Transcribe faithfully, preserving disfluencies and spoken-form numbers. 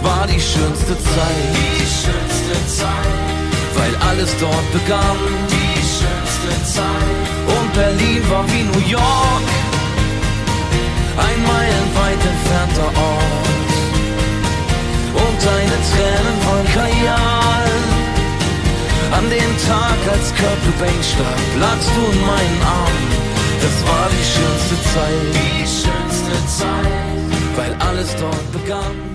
war die schönste Zeit, die schönste Zeit, weil alles dort begann. die schönste Zeit. Und Berlin war wie New York, ein meilenweit entfernter Ort. Und deine Tränen waren Kajal. An dem Tag, als Kurt Cobain starb, lagst du in meinen Armen. Das war die schönste Zeit, Die schönste Zeit, weil alles dort begann.